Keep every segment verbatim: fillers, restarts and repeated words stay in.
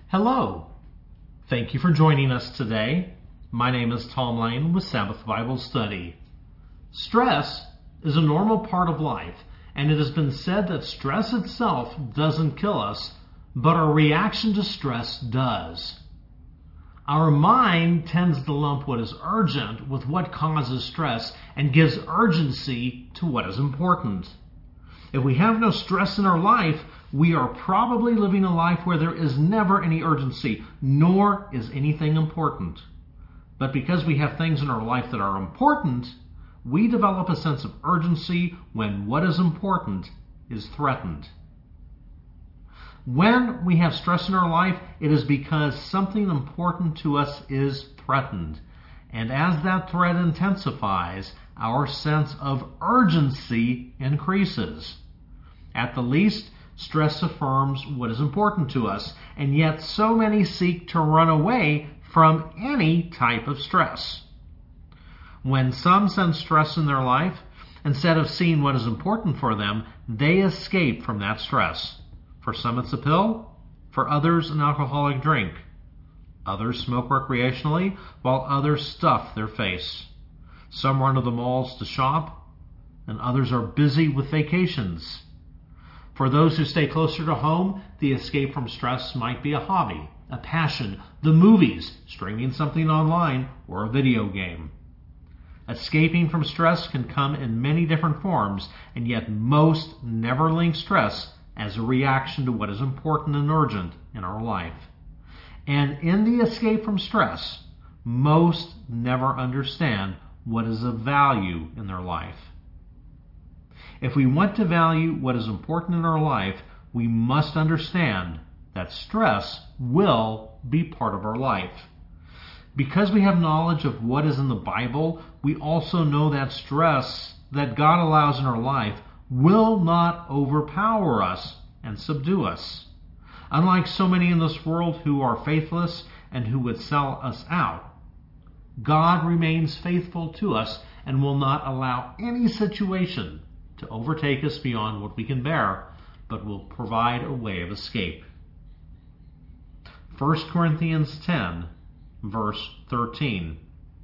Hello. Thank you for joining us today. My name is Tom Lane with Sabbath Bible Study. Stress is a normal part of life, and it has been said that stress itself doesn't kill us, but our reaction to stress does. Our mind tends to lump what is urgent with what causes stress and gives urgency to what is important. If we have no stress in our life, we are probably living a life where there is never any urgency, nor is anything important. But because we have things in our life that are important, we develop a sense of urgency when what is important is threatened. When we have stress in our life, it is because something important to us is threatened. And as that threat intensifies, our sense of urgency increases. At the least, stress affirms what is important to us, and yet so many seek to run away from any type of stress. When some sense stress in their life, instead of seeing what is important for them, they escape from that stress. For some it's a pill, for others an alcoholic drink. Others smoke recreationally, while others stuff their face. Some run to the malls to shop, and others are busy with vacations. For those who stay closer to home, the escape from stress might be a hobby, a passion, the movies, streaming something online, or a video game. Escaping from stress can come in many different forms, and yet most never link stress as a reaction to what is important and urgent in our life. And in the escape from stress, most never understand what is of value in their life. If we want to value what is important in our life, we must understand that stress will be part of our life. Because we have knowledge of what is in the Bible, we also know that stress that God allows in our life will not overpower us and subdue us. Unlike so many in this world who are faithless and who would sell us out, God remains faithful to us and will not allow any situation to overtake us beyond what we can bear, but will provide a way of escape. First Corinthians ten, verse thirteen.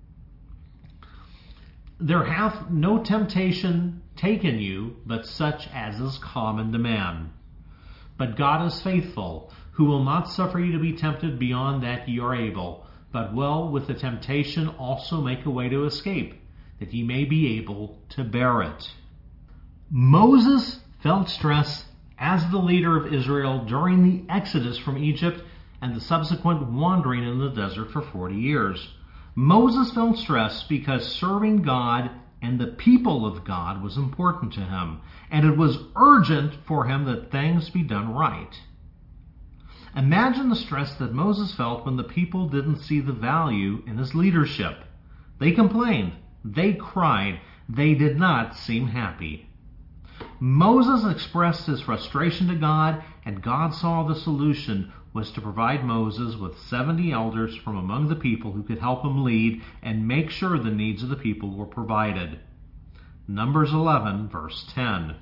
There hath no temptation taken you, but such as is common to man. But God is faithful, who will not suffer you to be tempted beyond that ye are able, but will with the temptation also make a way to escape, that ye may be able to bear it. Moses felt stress as the leader of Israel during the exodus from Egypt and the subsequent wandering in the desert for forty years. Moses felt stress because serving God and the people of God was important to him, and it was urgent for him that things be done right. Imagine the stress that Moses felt when the people didn't see the value in his leadership. They complained, they cried, they did not seem happy. Moses expressed his frustration to God, and God saw the solution was to provide Moses with seventy elders from among the people who could help him lead and make sure the needs of the people were provided. Numbers eleven, verse ten.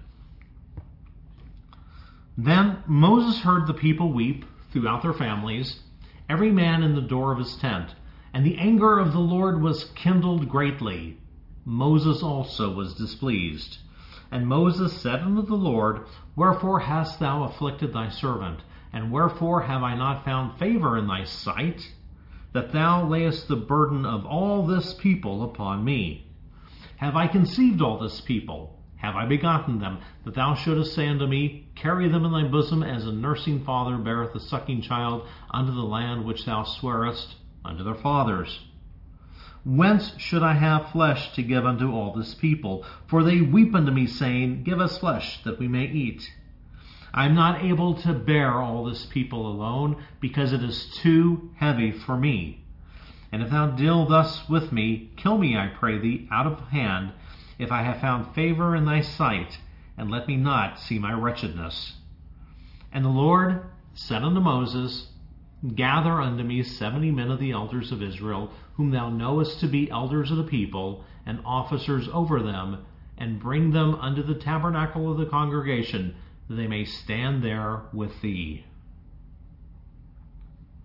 Then Moses heard the people weep throughout their families, every man in the door of his tent, and the anger of the Lord was kindled greatly. Moses also was displeased. And Moses said unto the Lord, Wherefore hast thou afflicted thy servant? And wherefore have I not found favor in thy sight, that thou layest the burden of all this people upon me? Have I conceived all this people? Have I begotten them, that thou shouldest say unto me, Carry them in thy bosom, as a nursing father beareth a sucking child, unto the land which thou swarest unto their fathers? Whence should I have flesh to give unto all this people? For they weep unto me, saying, Give us flesh, that we may eat. I am not able to bear all this people alone, because it is too heavy for me. And if thou deal thus with me, kill me, I pray thee, out of hand, if I have found favor in thy sight, and let me not see my wretchedness. And the Lord said unto Moses, Gather unto me seventy men of the elders of Israel, whom thou knowest to be elders of the people, and officers over them, and bring them unto the tabernacle of the congregation, that they may stand there with thee.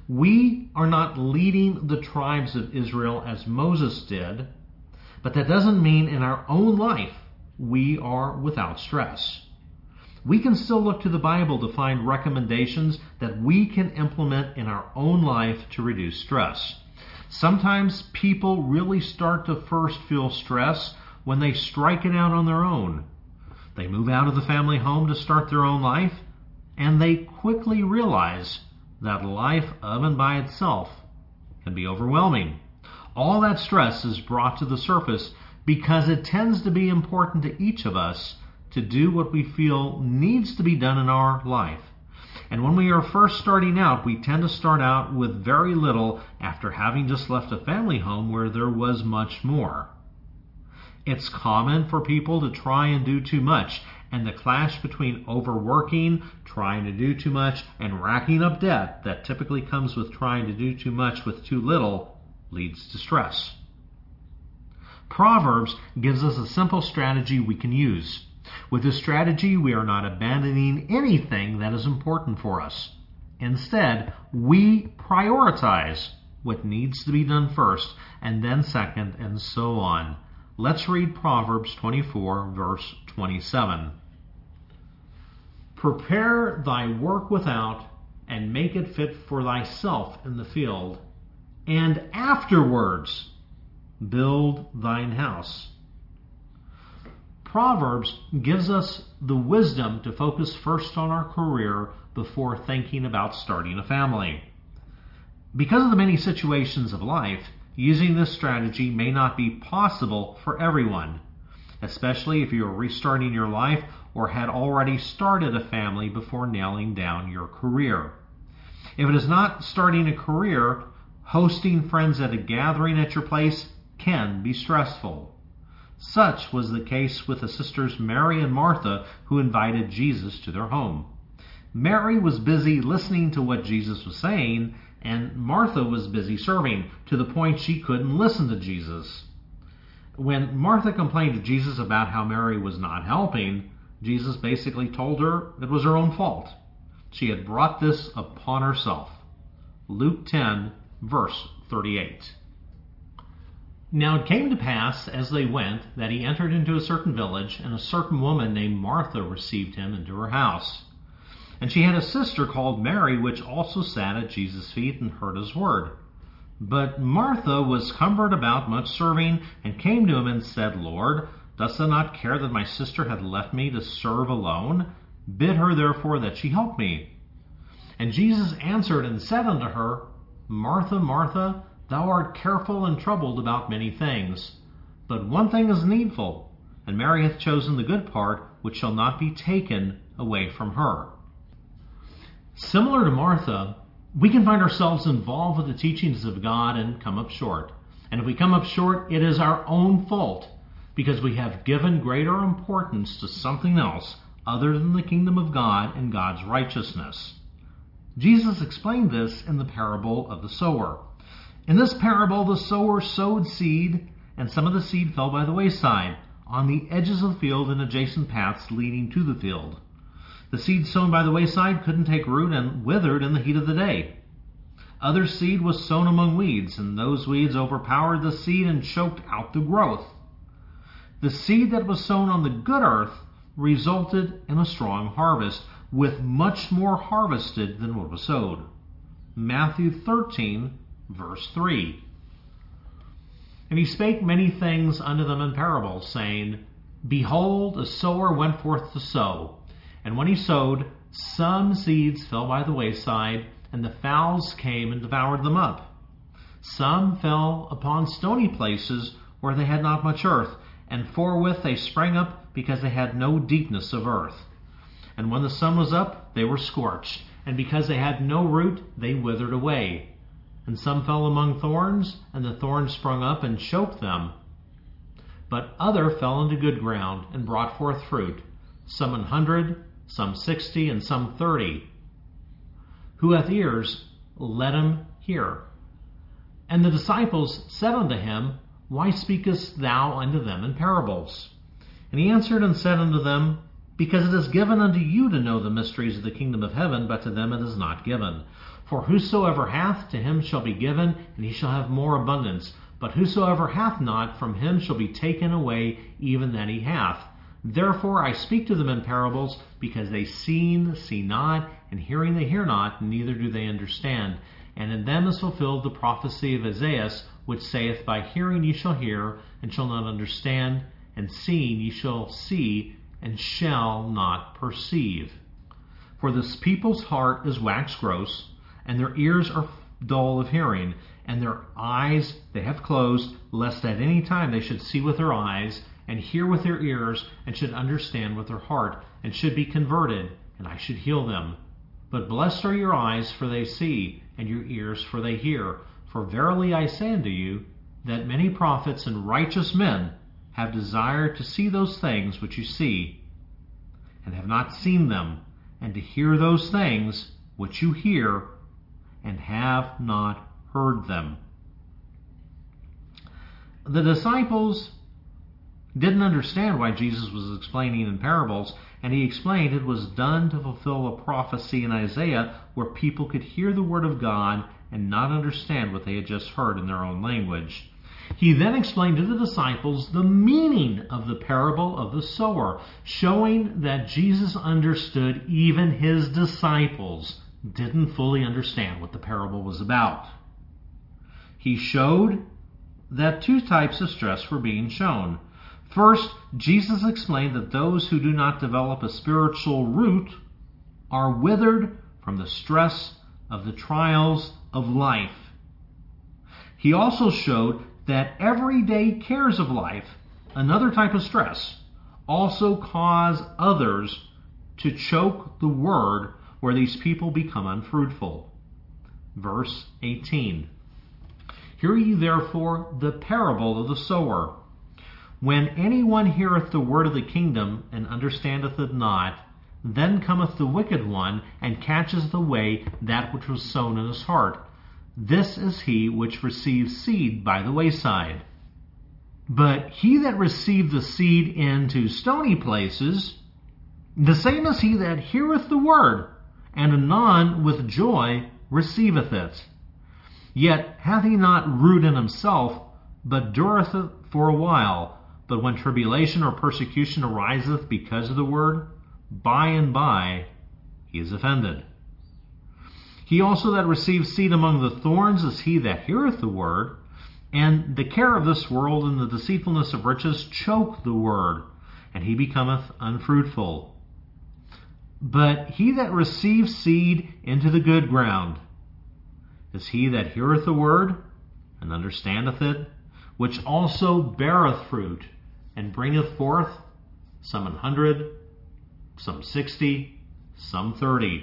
We are not leading the tribes of Israel as Moses did, but that doesn't mean in our own life we are without stress. We can still look to the Bible to find recommendations that we can implement in our own life to reduce stress. Sometimes people really start to first feel stress when they strike it out on their own. They move out of the family home to start their own life, and they quickly realize that life of and by itself can be overwhelming. All that stress is brought to the surface because it tends to be important to each of us to do what we feel needs to be done in our life. And when we are first starting out, we tend to start out with very little after having just left a family home where there was much more. It's common for people to try and do too much, and the clash between overworking, trying to do too much, and racking up debt that typically comes with trying to do too much with too little leads to stress. Proverbs gives us a simple strategy we can use. With this strategy, we are not abandoning anything that is important for us. Instead, we prioritize what needs to be done first, and then second, and so on. Let's read Proverbs twenty-four, verse twenty-seven. Prepare thy work without, and make it fit for thyself in the field, and afterwards build thine house. Proverbs gives us the wisdom to focus first on our career before thinking about starting a family. Because of the many situations of life, using this strategy may not be possible for everyone, especially if you are restarting your life or had already started a family before nailing down your career. If it is not starting a career, hosting friends at a gathering at your place can be stressful. Such was the case with the sisters Mary and Martha, who invited Jesus to their home. Mary was busy listening to what Jesus was saying, and Martha was busy serving, to the point she couldn't listen to Jesus. When Martha complained to Jesus about how Mary was not helping, Jesus basically told her it was her own fault. She had brought this upon herself. Luke ten, verse thirty-eight. Now it came to pass, as they went, that he entered into a certain village, and a certain woman named Martha received him into her house. And she had a sister called Mary, which also sat at Jesus' feet and heard his word. But Martha was cumbered about much serving, and came to him and said, Lord, dost thou not care that my sister hath left me to serve alone? Bid her therefore that she help me. And Jesus answered and said unto her, Martha, Martha, thou art careful and troubled about many things. But one thing is needful, and Mary hath chosen the good part, which shall not be taken away from her. Similar to Martha, we can find ourselves involved with the teachings of God and come up short. And if we come up short, it is our own fault, because we have given greater importance to something else other than the kingdom of God and God's righteousness. Jesus explained this in the parable of the sower. In this parable, the sower sowed seed, and some of the seed fell by the wayside, on the edges of the field and adjacent paths leading to the field. The seed sown by the wayside couldn't take root and withered in the heat of the day. Other seed was sown among weeds, and those weeds overpowered the seed and choked out the growth. The seed that was sown on the good earth resulted in a strong harvest, with much more harvested than what was sowed. Matthew thirteen, verse three. And he spake many things unto them in parables, saying, Behold, a sower went forth to sow. And when he sowed, some seeds fell by the wayside, and the fowls came and devoured them up. Some fell upon stony places where they had not much earth, and forthwith they sprang up, because they had no deepness of earth. And when the sun was up, they were scorched, and because they had no root, they withered away. And some fell among thorns, and the thorns sprung up and choked them. But other fell into good ground, and brought forth fruit, some an hundred, some sixty, and some thirty. Who hath ears, let him hear. And the disciples said unto him, Why speakest thou unto them in parables? And he answered and said unto them, because it is given unto you to know the mysteries of the kingdom of heaven, but to them it is not given. For whosoever hath, to him shall be given, and he shall have more abundance. But whosoever hath not, from him shall be taken away even that he hath. Therefore I speak to them in parables, because they seeing see not, and hearing they hear not, neither do they understand. And in them is fulfilled the prophecy of Isaiah, which saith, By hearing ye shall hear, and shall not understand, and seeing ye shall see, and shall not perceive. For this people's heart is waxed gross, and their ears are dull of hearing, and their eyes they have closed, lest at any time they should see with their eyes, and hear with their ears, and should understand with their heart, and should be converted, and I should heal them. But blessed are your eyes, for they see, and your ears, for they hear. For verily I say unto you, that many prophets and righteous men have desired to see those things which you see, and have not seen them, and to hear those things which you hear, and have not heard them. The disciples didn't understand why Jesus was explaining in parables, and he explained it was done to fulfill a prophecy in Isaiah where people could hear the word of God and not understand what they had just heard in their own language. He then explained to the disciples the meaning of the parable of the sower, showing that Jesus understood even his disciples didn't fully understand what the parable was about. He showed that two types of stress were being shown. First, Jesus explained that those who do not develop a spiritual root are withered from the stress of the trials of life. He also showed that everyday cares of life, another type of stress, also cause others to choke the word where these people become unfruitful. Verse eighteen. Hear ye therefore the parable of the sower. When anyone heareth the word of the kingdom, and understandeth it not, then cometh the wicked one, and catches away that which was sown in his heart. This is he which receives seed by the wayside. But he that received the seed into stony places, the same is he that heareth the word, and anon with joy receiveth it. Yet hath he not root in himself, but dureth it for a while. But when tribulation or persecution ariseth because of the word, by and by he is offended. He also that receives seed among the thorns is he that heareth the word, and the care of this world and the deceitfulness of riches choke the word, and he becometh unfruitful. But he that receives seed into the good ground is he that heareth the word, and understandeth it, which also beareth fruit, and bringeth forth some an hundred, some sixty, some thirty.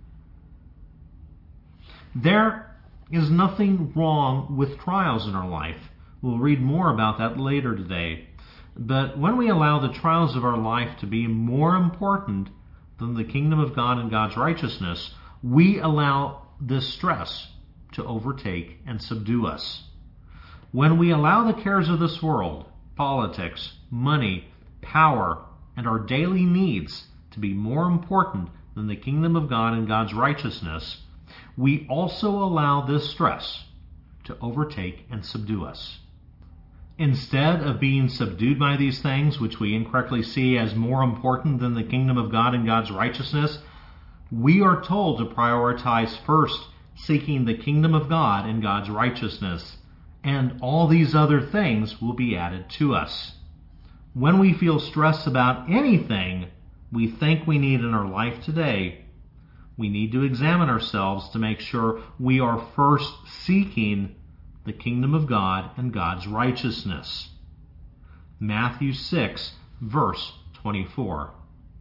There is nothing wrong with trials in our life. We'll read more about that later today. But when we allow the trials of our life to be more important than the kingdom of God and God's righteousness, we allow this stress to overtake and subdue us. When we allow the cares of this world, politics, money, power, and our daily needs to be more important than the kingdom of God and God's righteousness, we also allow this stress to overtake and subdue us. Instead of being subdued by these things, which we incorrectly see as more important than the kingdom of God and God's righteousness, we are told to prioritize first seeking the kingdom of God and God's righteousness, and all these other things will be added to us. When we feel stressed about anything we think we need in our life today, we need to examine ourselves to make sure we are first seeking the kingdom of God and God's righteousness. Matthew six, verse twenty-four.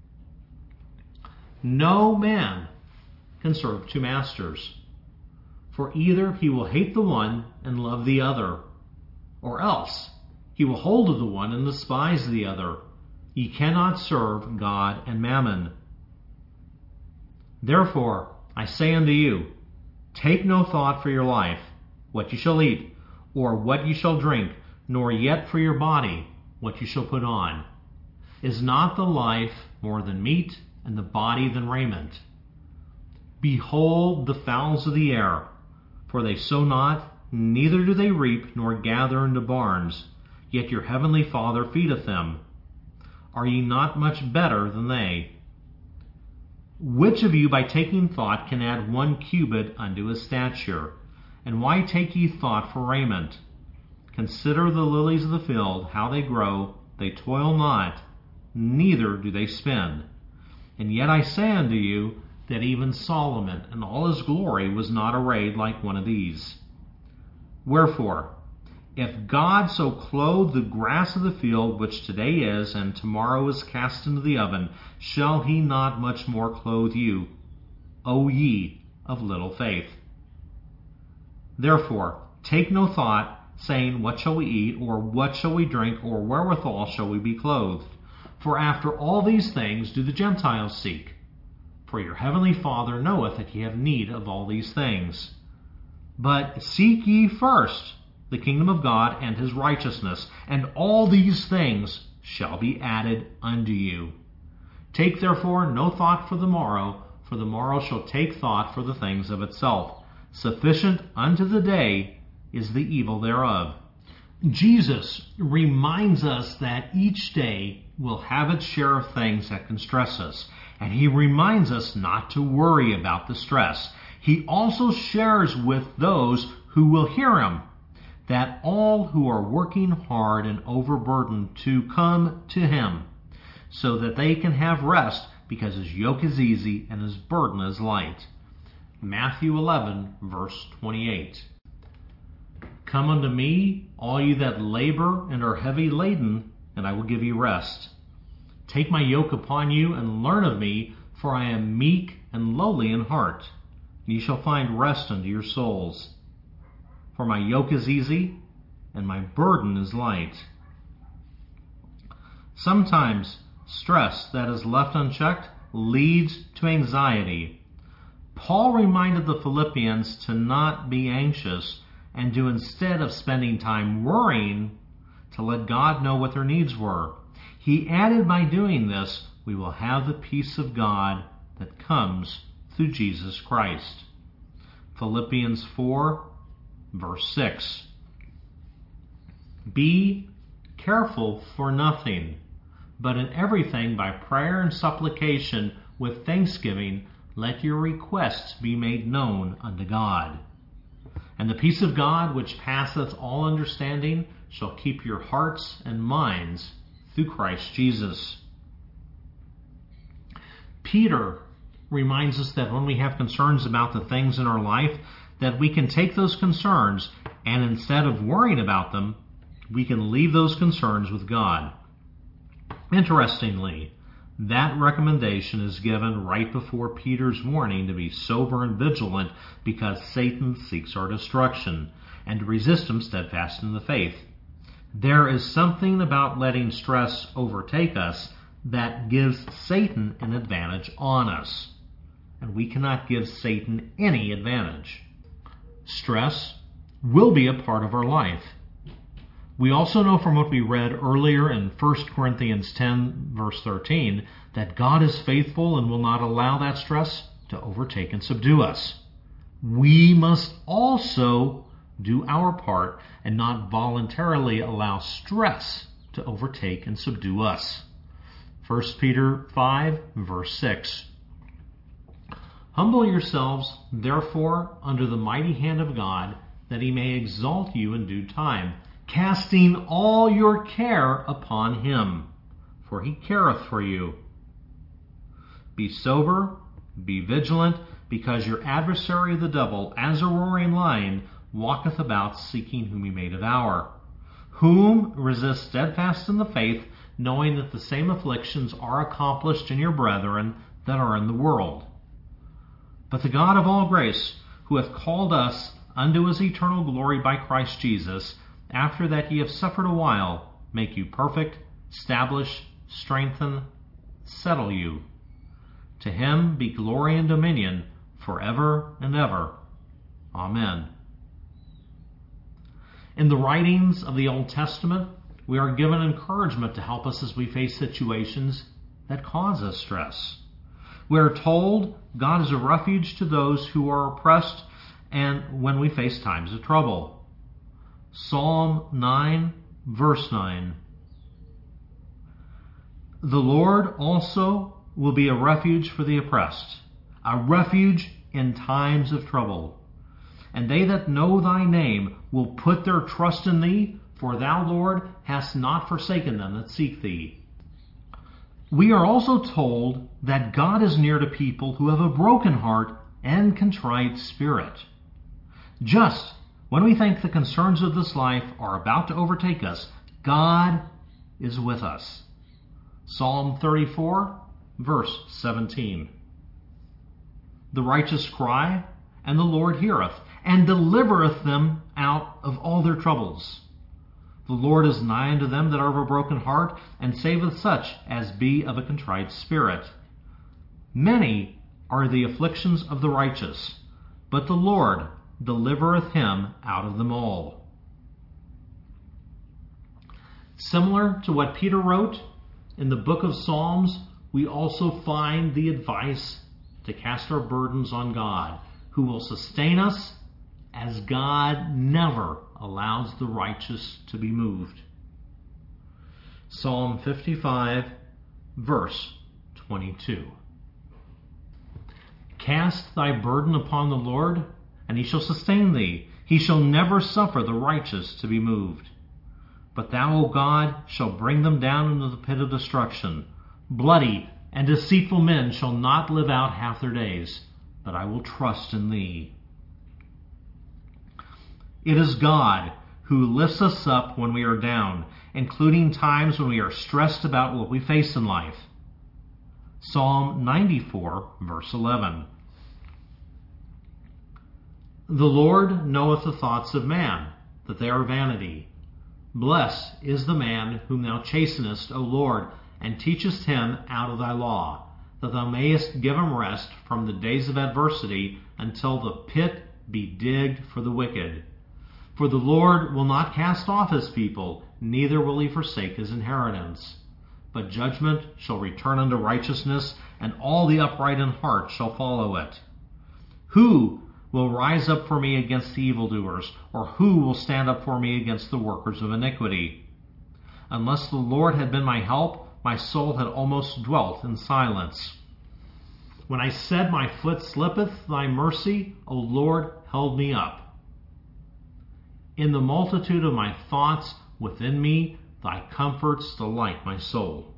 No man can serve two masters, for either he will hate the one and love the other, or else he will hold to the one and despise the other. Ye cannot serve God and mammon. Therefore I say unto you, take no thought for your life, what you shall eat, or what you shall drink, nor yet for your body, what you shall put on. Is not the life more than meat, and the body than raiment? Behold the fowls of the air, for they sow not, neither do they reap, nor gather into barns, yet your heavenly Father feedeth them. Are ye not much better than they? Which of you by taking thought can add one cubit unto his stature? And why take ye thought for raiment? Consider the lilies of the field, how they grow, they toil not, neither do they spin. And yet I say unto you, that even Solomon in all his glory was not arrayed like one of these. Wherefore, if God so clothe the grass of the field, which today is, and tomorrow is cast into the oven, shall he not much more clothe you, O ye of little faith? Therefore, take no thought, saying, what shall we eat, or what shall we drink, or wherewithal shall we be clothed? For after all these things do the Gentiles seek. For your heavenly Father knoweth that ye have need of all these things. But seek ye first the kingdom of God and his righteousness, and all these things shall be added unto you. Take therefore no thought for the morrow, for the morrow shall take thought for the things of itself. Sufficient unto the day is the evil thereof. Jesus reminds us that each day will have its share of things that can stress us, and he reminds us not to worry about the stress. He also shares with those who will hear him that all who are working hard and overburdened to come to him, so that they can have rest, because his yoke is easy and his burden is light. Matthew eleven, verse twenty-eight. Come unto me, all you that labor and are heavy laden, and I will give you rest. Take my yoke upon you and learn of me, for I am meek and lowly in heart, and ye shall find rest unto your souls. For my yoke is easy, and my burden is light. Sometimes stress that is left unchecked leads to anxiety. Paul reminded the Philippians to not be anxious, and to, instead of spending time worrying, to let God know what their needs were. He added, by doing this, we will have the peace of God that comes through Jesus Christ. Philippians four, verse six. Be careful for nothing, but in everything by prayer and supplication with thanksgiving let your requests be made known unto God. And the peace of God, which passeth all understanding, shall keep your hearts and minds through Christ Jesus. Peter reminds us that when we have concerns about the things in our life, that we can take those concerns, and instead of worrying about them, we can leave those concerns with God. Interestingly, that recommendation is given right before Peter's warning to be sober and vigilant, because Satan seeks our destruction, and to resist him steadfast in the faith. There is something about letting stress overtake us that gives Satan an advantage on us, and we cannot give Satan any advantage. Stress will be a part of our life. We also know from what we read earlier in First Corinthians ten, verse thirteen, that God is faithful and will not allow that stress to overtake and subdue us. We must also do our part and not voluntarily allow stress to overtake and subdue us. First Peter five, verse six. Humble yourselves, therefore, under the mighty hand of God, that he may exalt you in due time, casting all your care upon him, for he careth for you. Be sober, be vigilant, because your adversary the devil, as a roaring lion, walketh about seeking whom he may devour. Whom resist steadfast in the faith, knowing that the same afflictions are accomplished in your brethren that are in the world. But the God of all grace, who hath called us unto his eternal glory by Christ Jesus, after that ye have suffered a while, make you perfect, establish, strengthen, settle you. To him be glory and dominion forever and ever. Amen. In the writings of the Old Testament, we are given encouragement to help us as we face situations that cause us stress. We are told God is a refuge to those who are oppressed and when we face times of trouble. Psalm nine, verse nine. The Lord also will be a refuge for the oppressed, a refuge in times of trouble. And they that know thy name will put their trust in thee, for thou, Lord, hast not forsaken them that seek thee. We are also told that God is near to people who have a broken heart and contrite spirit. Just when we think the concerns of this life are about to overtake us, God is with us. Psalm thirty-four, verse seventeen. The righteous cry, and the Lord heareth, and delivereth them out of all their troubles. The Lord is nigh unto them that are of a broken heart, and saveth such as be of a contrite spirit. Many are the afflictions of the righteous, but the Lord delivereth him out of them all. Similar to what Peter wrote, in the book of Psalms, we also find the advice to cast our burdens on God, who will sustain us, as God never allows the righteous to be moved. Psalm fifty-five, verse twenty-two. Cast thy burden upon the Lord, and he shall sustain thee. He shall never suffer the righteous to be moved. But thou, O God, shall bring them down into the pit of destruction. Bloody and deceitful men shall not live out half their days, but I will trust in thee. It is God who lifts us up when we are down, including times when we are stressed about what we face in life. Psalm ninety-four, verse eleven. The Lord knoweth the thoughts of man, that they are vanity. Blessed is the man whom thou chastenest, O Lord, and teachest him out of thy law, that thou mayest give him rest from the days of adversity, until the pit be digged for the wicked. For the Lord will not cast off his people, neither will he forsake his inheritance. But judgment shall return unto righteousness, and all the upright in heart shall follow it. Who will rise up for me against the evildoers, or who will stand up for me against the workers of iniquity? Unless the Lord had been my help, my soul had almost dwelt in silence. When I said, my foot slippeth, thy mercy, O Lord, held me up. In the multitude of my thoughts within me, thy comforts delight my soul.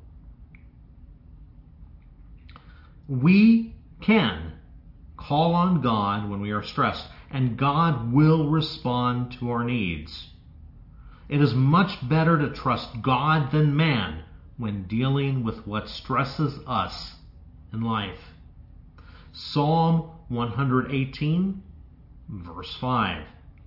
We can call on God when we are stressed, and God will respond to our needs. It is much better to trust God than man when dealing with what stresses us in life. Psalm one eighteen, verse five.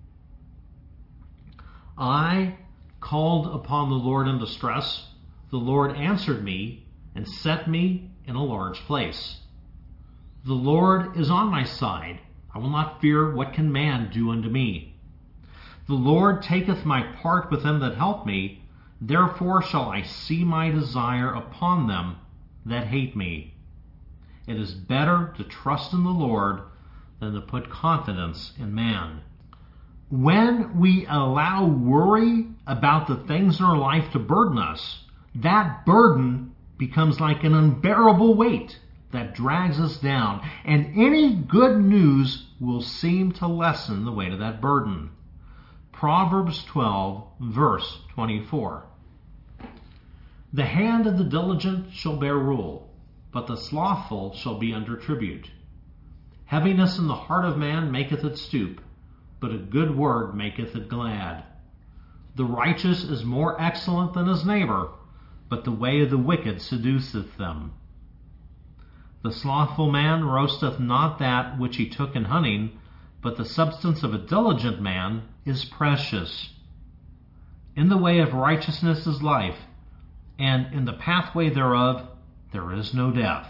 I called upon the Lord in distress. The Lord answered me and set me in a large place. The Lord is on my side. I will not fear what can man do unto me. The Lord taketh my part with them that help me. Therefore shall I see my desire upon them that hate me. It is better to trust in the Lord than to put confidence in man. When we allow worry about the things in our life to burden us, that burden becomes like an unbearable weight that drags us down, and any good news will seem to lessen the weight of that burden. Proverbs twelve, verse twenty-four. The hand of the diligent shall bear rule, but the slothful shall be under tribute. Heaviness in the heart of man maketh it stoop, but a good word maketh it glad. The righteous is more excellent than his neighbor, but the way of the wicked seduceth them. The slothful man roasteth not that which he took in hunting, but the substance of a diligent man is precious. In the way of righteousness is life, and in the pathway thereof there is no death.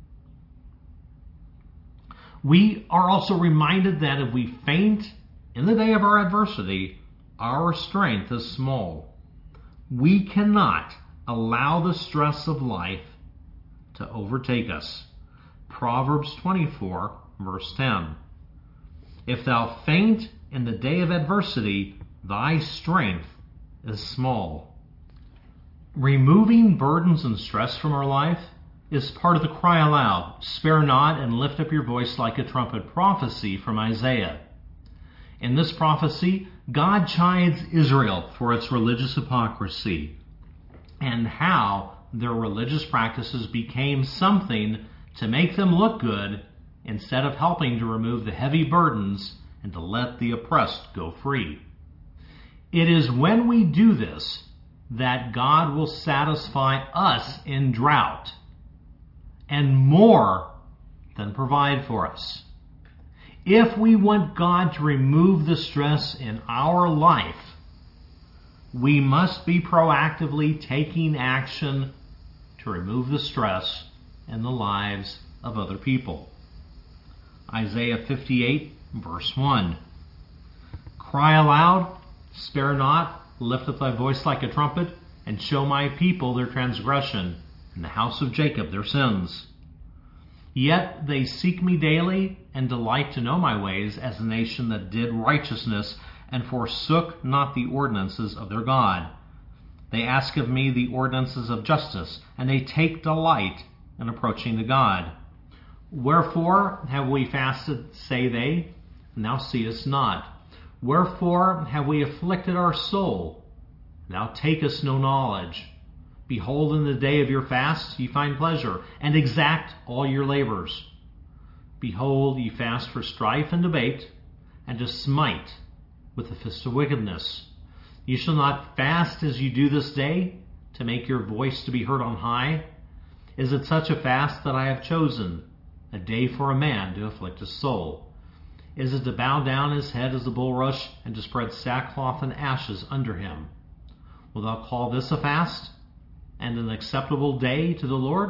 We are also reminded that if we faint in the day of our adversity, our strength is small. We cannot allow the stress of life to overtake us. Proverbs twenty-four, verse ten. If thou faint in the day of adversity, thy strength is small. Removing burdens and stress from our life is part of the cry aloud, spare not, and lift up your voice like a trumpet prophecy from Isaiah. In this prophecy, God chides Israel for its religious hypocrisy and how their religious practices became something to make them look good instead of helping to remove the heavy burdens and to let the oppressed go free. It is when we do this that God will satisfy us in drought and more than provide for us. If we want God to remove the stress in our life, we must be proactively taking action to remove the stress in the lives of other people. Isaiah fifty-eight, verse one. Cry aloud, spare not, lift up thy voice like a trumpet, and show my people their transgression, and the house of Jacob their sins. Yet they seek me daily, and delight to know my ways, as a nation that did righteousness, and forsook not the ordinances of their God. They ask of me the ordinances of justice, and they take delight in approaching to God. Wherefore have we fasted, say they, and thou seest not? Wherefore have we afflicted our soul? Thou takest no knowledge. Behold, in the day of your fast ye find pleasure, and exact all your labors. Behold, ye fast for strife and debate, and to smite with the fist of wickedness. Ye shall not fast as you do this day, to make your voice to be heard on high. Is it such a fast that I have chosen, a day for a man to afflict his soul? Is it to bow down his head as a bulrush, and to spread sackcloth and ashes under him? Will thou call this a fast, and an acceptable day to the Lord?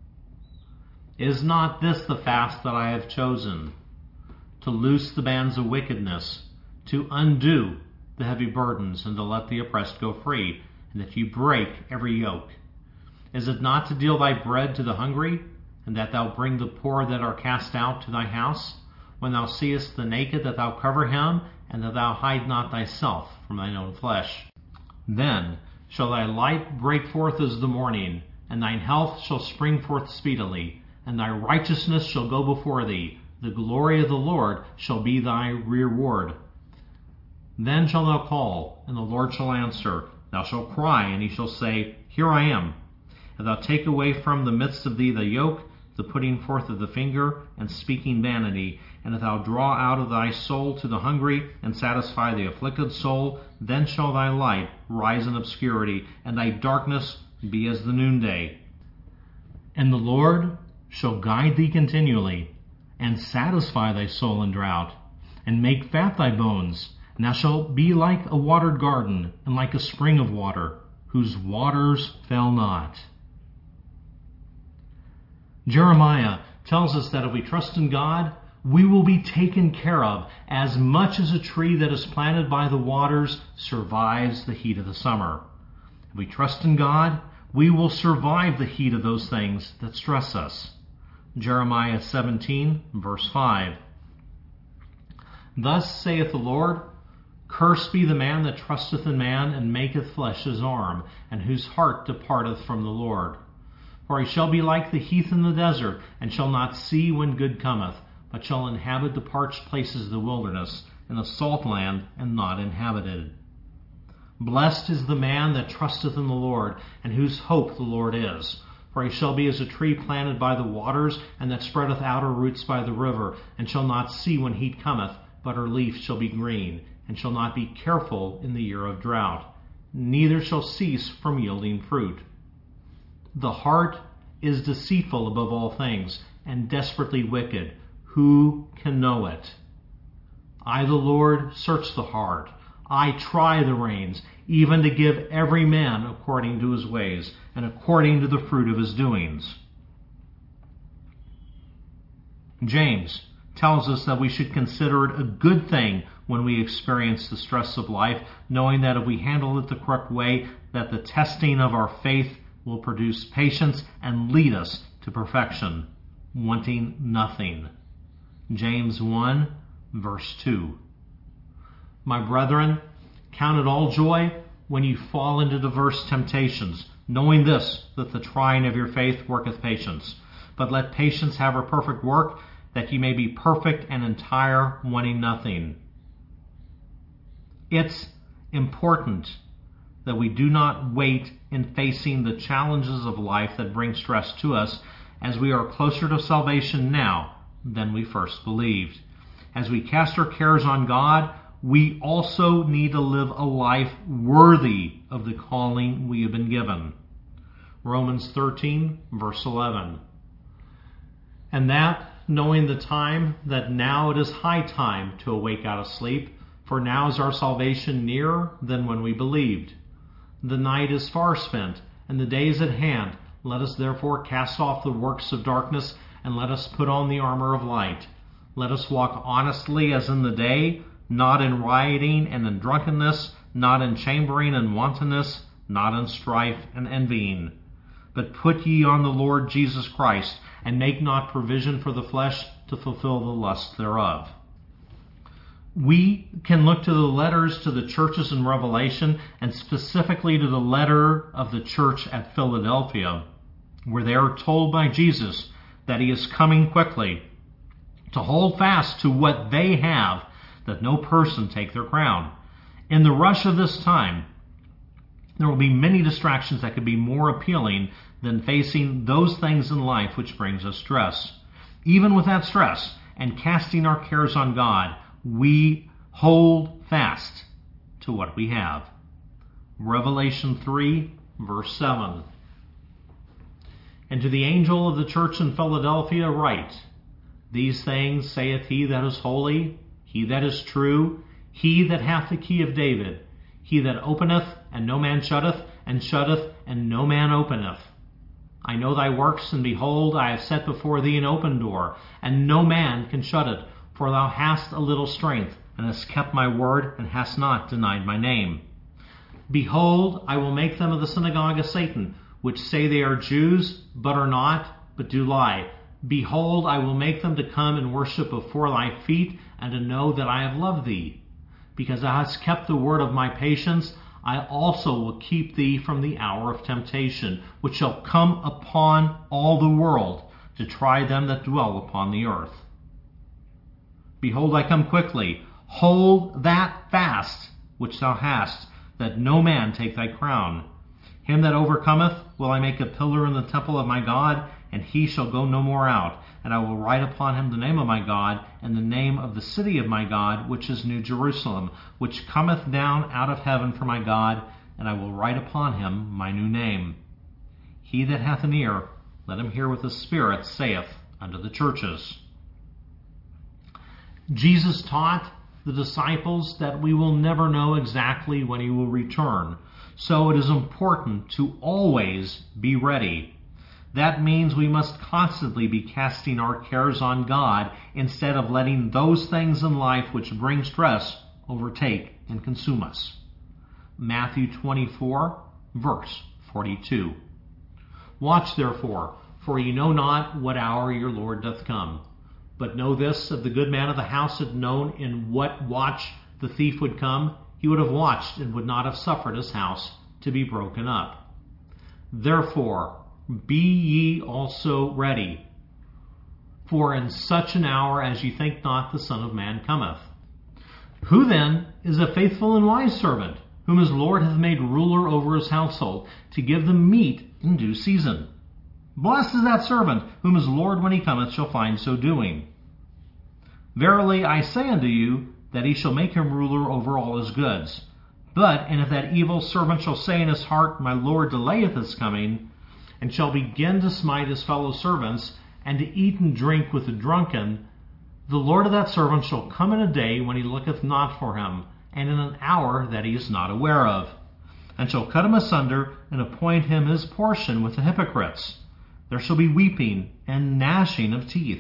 Is not this the fast that I have chosen, to loose the bands of wickedness, to undo the heavy burdens, and to let the oppressed go free, and that you break every yoke? Is it not to deal thy bread to the hungry, and that thou bring the poor that are cast out to thy house? When thou seest the naked, that thou cover him, and that thou hide not thyself from thine own flesh. Then shall thy light break forth as the morning, and thine health shall spring forth speedily, and thy righteousness shall go before thee. The glory of the Lord shall be thy reward. Then shalt thou call, and the Lord shall answer. Thou shalt cry, and he shall say, Here I am. If thou take away from the midst of thee the yoke, the putting forth of the finger, and speaking vanity, and if thou draw out of thy soul to the hungry, and satisfy the afflicted soul, then shall thy light rise in obscurity, and thy darkness be as the noonday. And the Lord shall guide thee continually, and satisfy thy soul in drought, and make fat thy bones. And thou shalt be like a watered garden, and like a spring of water, whose waters fail not. Jeremiah tells us that if we trust in God, we will be taken care of, as much as a tree that is planted by the waters survives the heat of the summer. If we trust in God, we will survive the heat of those things that stress us. Jeremiah seventeen, verse five. Thus saith the Lord, Cursed be the man that trusteth in man, and maketh flesh his arm, and whose heart departeth from the Lord. For he shall be like the heath in the desert, and shall not see when good cometh, but shall inhabit the parched places of the wilderness, in a salt land, and not inhabited. Blessed is the man that trusteth in the Lord, and whose hope the Lord is. For he shall be as a tree planted by the waters, and that spreadeth out her roots by the river, and shall not see when heat cometh, but her leaf shall be green, and shall not be careful in the year of drought, neither shall cease from yielding fruit. The heart is deceitful above all things, and desperately wicked. Who can know it? I, the Lord, search the heart. I try the reins, even to give every man according to his ways, and according to the fruit of his doings. James tells us that we should consider it a good thing when we experience the stress of life, knowing that if we handle it the correct way, that the testing of our faith will produce patience and lead us to perfection, wanting nothing. James one, verse two. My brethren, count it all joy when you fall into diverse temptations, knowing this, that the trying of your faith worketh patience. But let patience have her perfect work, that ye may be perfect and entire, wanting nothing. It's important that we do not wait in facing the challenges of life that bring stress to us, as we are closer to salvation now than we first believed. As we cast our cares on God, we also need to live a life worthy of the calling we have been given. Romans thirteen, verse eleven. And that, knowing the time, that now it is high time to awake out of sleep, for now is our salvation nearer than when we believed. The night is far spent, and the day is at hand. Let us therefore cast off the works of darkness, and let us put on the armor of light. Let us walk honestly as in the day, not in rioting and in drunkenness, not in chambering and wantonness, not in strife and envying. But put ye on the Lord Jesus Christ, and make not provision for the flesh to fulfill the lust thereof. We can look to the letters to the churches in Revelation, and specifically to the letter of the church at Philadelphia, where they are told by Jesus that he is coming quickly, to hold fast to what they have, that no person take their crown. In the rush of this time, there will be many distractions that could be more appealing than facing those things in life which brings us stress. Even with that stress and casting our cares on God, we hold fast to what we have. Revelation three, verse seven. And to the angel of the church in Philadelphia write, These things saith he that is holy, he that is true, he that hath the key of David, he that openeth, and no man shutteth, and shutteth, and no man openeth. I know thy works, and behold, I have set before thee an open door, and no man can shut it. For thou hast a little strength, and hast kept my word, and hast not denied my name. Behold, I will make them of the synagogue of Satan, which say they are Jews, but are not, but do lie. Behold, I will make them to come and worship before thy feet, and to know that I have loved thee. Because thou hast kept the word of my patience, I also will keep thee from the hour of temptation, which shall come upon all the world, to try them that dwell upon the earth. Behold, I come quickly. Hold that fast which thou hast, that no man take thy crown. Him that overcometh will I make a pillar in the temple of my God, and he shall go no more out. And I will write upon him the name of my God, and the name of the city of my God, which is New Jerusalem, which cometh down out of heaven from my God, and I will write upon him my new name. He that hath an ear, let him hear what the Spirit saith unto the churches. Jesus taught the disciples that we will never know exactly when he will return, so it is important to always be ready. That means we must constantly be casting our cares on God instead of letting those things in life which bring stress overtake and consume us. Matthew twenty-four, verse forty-two. Watch therefore, for ye know not what hour your Lord doth come. But know this, if the good man of the house had known in what watch the thief would come, he would have watched and would not have suffered his house to be broken up. Therefore, be ye also ready, for in such an hour as ye think not, the Son of Man cometh. Who then is a faithful and wise servant, whom his Lord hath made ruler over his household, to give them meat in due season? Blessed is that servant, whom his Lord when he cometh shall find so doing. Verily I say unto you, that he shall make him ruler over all his goods. But, and if that evil servant shall say in his heart, My Lord delayeth his coming, and shall begin to smite his fellow servants, and to eat and drink with the drunken, the Lord of that servant shall come in a day when he looketh not for him, and in an hour that he is not aware of, and shall cut him asunder, and appoint him his portion with the hypocrites. There shall be weeping and gnashing of teeth.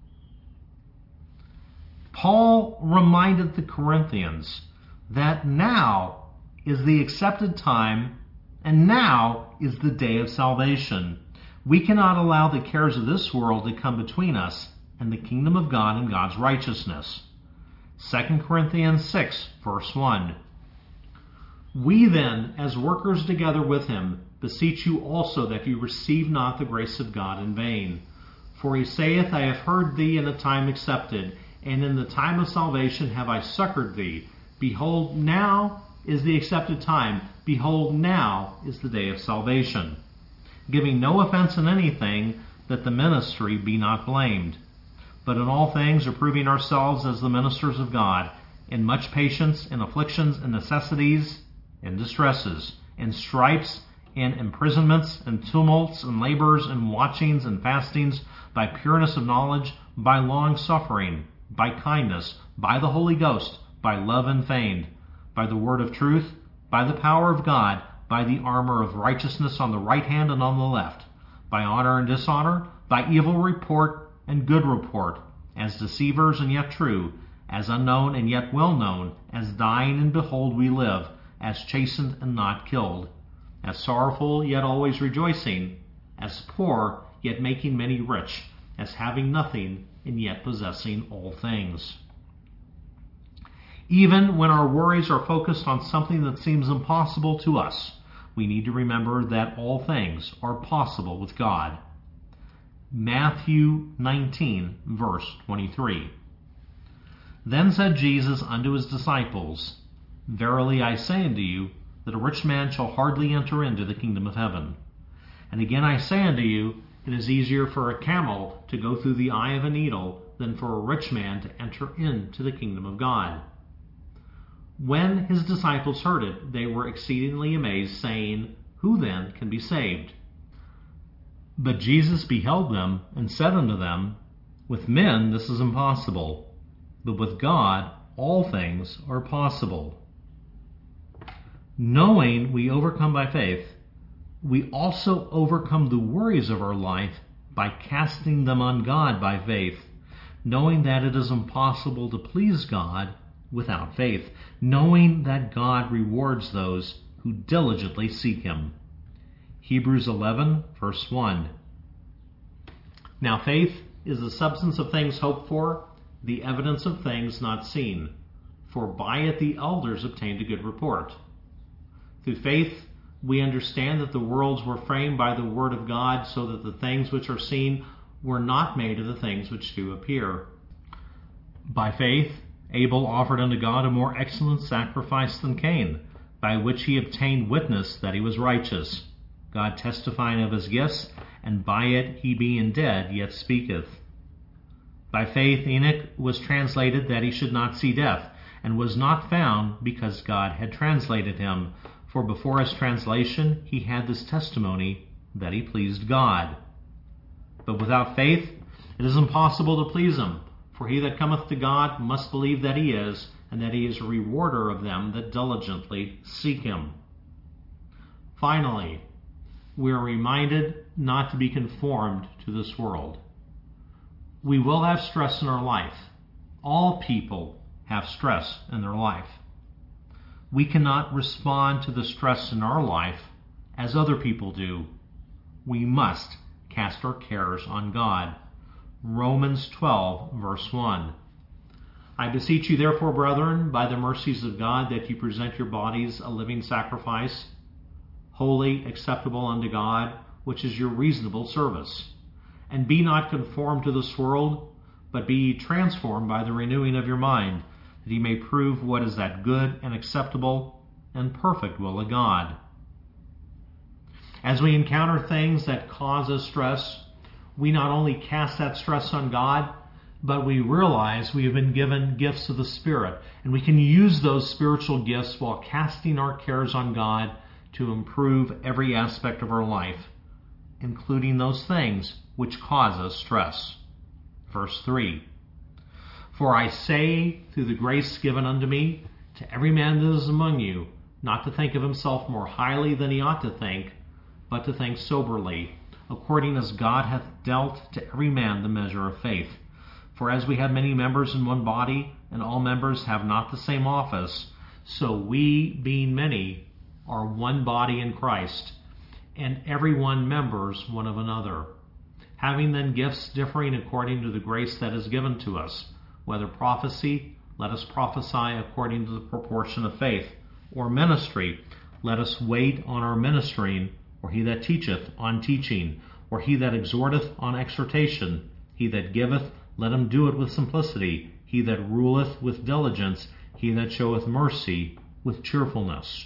Paul reminded the Corinthians that now is the accepted time and now is the day of salvation. We cannot allow the cares of this world to come between us and the kingdom of God and God's righteousness. Second Corinthians six, verse one. We then, as workers together with him, beseech you also that you receive not the grace of God in vain. For he saith, I have heard thee in a time accepted, and in the time of salvation have I succored thee. Behold, now is the accepted time. Behold, now is the day of salvation. Giving no offense in anything, that the ministry be not blamed. But in all things approving ourselves as the ministers of God, in much patience, in afflictions, in necessities, in distresses, in stripes, in imprisonments, in tumults, in labors, in watchings, and fastings, by pureness of knowledge, by long suffering, by kindness, by the Holy Ghost, by love unfeigned, by the word of truth, by the power of God, by the armor of righteousness on the right hand and on the left, by honor and dishonor, by evil report and good report, as deceivers and yet true, as unknown and yet well known, as dying and behold we live, as chastened and not killed, as sorrowful yet always rejoicing, as poor yet making many rich, as having nothing and yet possessing all things. Even when our worries are focused on something that seems impossible to us, we need to remember that all things are possible with God. Matthew nineteen, verse twenty-three. Then said Jesus unto his disciples, Verily I say unto you, that a rich man shall hardly enter into the kingdom of heaven. And again I say unto you, it is easier for a camel to go through the eye of a needle than for a rich man to enter into the kingdom of God. When his disciples heard it, they were exceedingly amazed, saying, Who then can be saved? But Jesus beheld them, and said unto them, With men this is impossible, but with God all things are possible. Knowing we overcome by faith, we also overcome the worries of our life by casting them on God by faith, knowing that it is impossible to please God without faith, knowing that God rewards those who diligently seek him. Hebrews eleven, verse one. Now faith is the substance of things hoped for, the evidence of things not seen. For by it the elders obtained a good report. Through faith we understand that the worlds were framed by the word of God, so that the things which are seen were not made of the things which do appear. By faith Abel offered unto God a more excellent sacrifice than Cain, by which he obtained witness that he was righteous, God testifying of his gifts, and by it he being dead yet speaketh. By faith Enoch was translated that he should not see death, and was not found, because God had translated him. For before his translation he had this testimony, that he pleased God. But without faith it is impossible to please him. For he that cometh to God must believe that he is, and that he is a rewarder of them that diligently seek him. Finally, we are reminded not to be conformed to this world. We will have stress in our life. All people have stress in their life. We cannot respond to the stress in our life as other people do. We must cast our cares on God. Romans twelve, verse one. I beseech you therefore, brethren, by the mercies of God, that you present your bodies a living sacrifice, holy, acceptable unto God, which is your reasonable service. And be not conformed to this world, but be ye transformed by the renewing of your mind, that ye may prove what is that good and acceptable and perfect will of God. As we encounter things that cause us stress, we not only cast that stress on God, but we realize we have been given gifts of the Spirit, and we can use those spiritual gifts while casting our cares on God to improve every aspect of our life, including those things which cause us stress. Verse three. For I say, through the grace given unto me, to every man that is among you, not to think of himself more highly than he ought to think, but to think soberly, according as God hath dealt to every man the measure of faith. For as we have many members in one body, and all members have not the same office, so we, being many, are one body in Christ, and every one members one of another. Having then gifts differing according to the grace that is given to us, whether prophecy, let us prophesy according to the proportion of faith, or ministry, let us wait on our ministering, or he that teacheth on teaching, or he that exhorteth on exhortation, he that giveth, let him do it with simplicity, he that ruleth with diligence, he that showeth mercy with cheerfulness.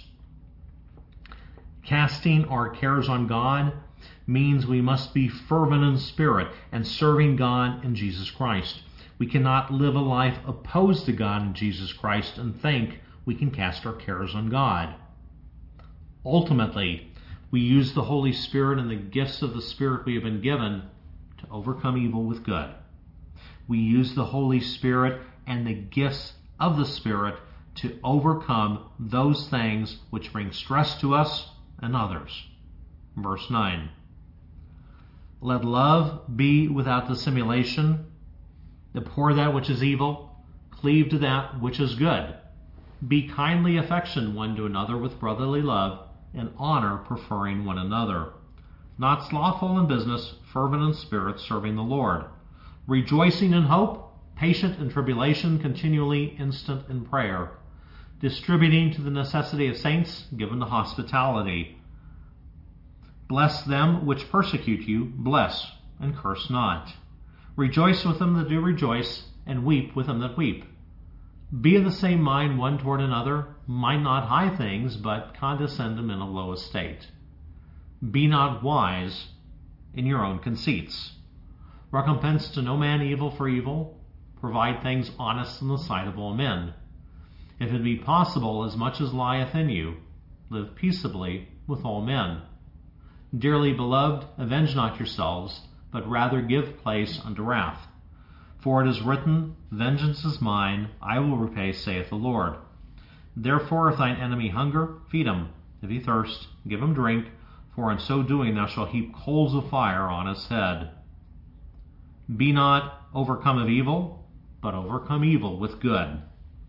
Casting our cares on God means we must be fervent in spirit and serving God in Jesus Christ. We cannot live a life opposed to God in Jesus Christ and think we can cast our cares on God. Ultimately, we use the Holy Spirit and the gifts of the Spirit we have been given to overcome evil with good. We use the Holy Spirit and the gifts of the Spirit to overcome those things which bring stress to us and others. Verse nine. Let love be without dissimulation. Abhor that which is evil. Cleave to that which is good. Be kindly affectioned one to another with brotherly love, and honor preferring one another. Not slothful in business, fervent in spirit, serving the Lord. Rejoicing in hope, patient in tribulation, continually instant in prayer. Distributing to the necessity of saints, given to hospitality. Bless them which persecute you, bless, and curse not. Rejoice with them that do rejoice, and weep with them that weep. Be of the same mind one toward another, mind not high things, but condescend to men of low estate. Be not wise in your own conceits. Recompense to no man evil for evil. Provide things honest in the sight of all men. If it be possible, as much as lieth in you, live peaceably with all men. Dearly beloved, avenge not yourselves, but rather give place unto wrath. For it is written, Vengeance is mine, I will repay, saith the Lord. Therefore, if thine enemy hunger, feed him. If he thirst, give him drink, for in so doing thou shalt heap coals of fire on his head. Be not overcome of evil, but overcome evil with good.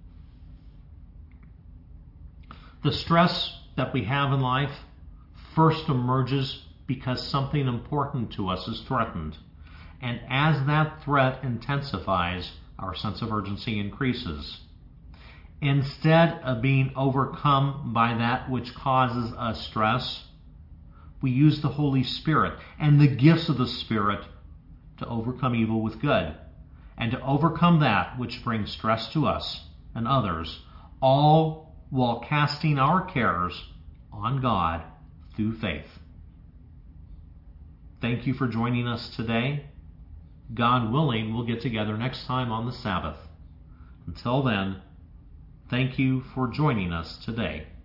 The stress that we have in life first emerges because something important to us is threatened. And as that threat intensifies, our sense of urgency increases. Instead of being overcome by that which causes us stress, we use the Holy Spirit and the gifts of the Spirit to overcome evil with good, and to overcome that which brings stress to us and others, all while casting our cares on God through faith. Thank you for joining us today. God willing, we'll get together next time on the Sabbath. Until then, thank you for joining us today.